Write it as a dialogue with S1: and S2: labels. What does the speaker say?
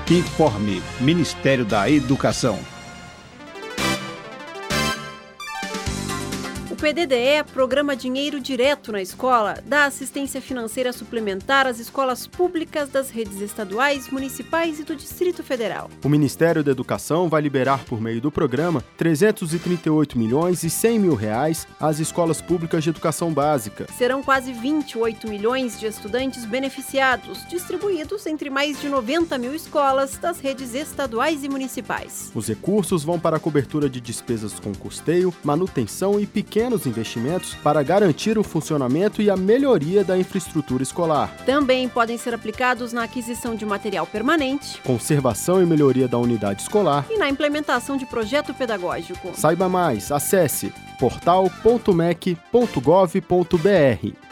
S1: Informe Ministério da Educação.
S2: O PDDE, Programa Dinheiro Direto na Escola, dá assistência financeira suplementar às escolas públicas das redes estaduais, municipais e do Distrito Federal.
S3: O Ministério da Educação vai liberar, por meio do programa, 338 milhões e 100 mil reais às escolas públicas de educação básica.
S2: Serão quase 28 milhões de estudantes beneficiados, distribuídos entre mais de 90 mil escolas das redes estaduais e municipais.
S3: Os recursos vão para a cobertura de despesas com custeio, manutenção e pequenos investimentos para garantir o funcionamento e a melhoria da infraestrutura escolar.
S2: Também podem ser aplicados na aquisição de material permanente,
S3: conservação e melhoria da unidade escolar
S2: e na implementação de projeto pedagógico.
S3: Saiba mais, acesse portal.mec.gov.br.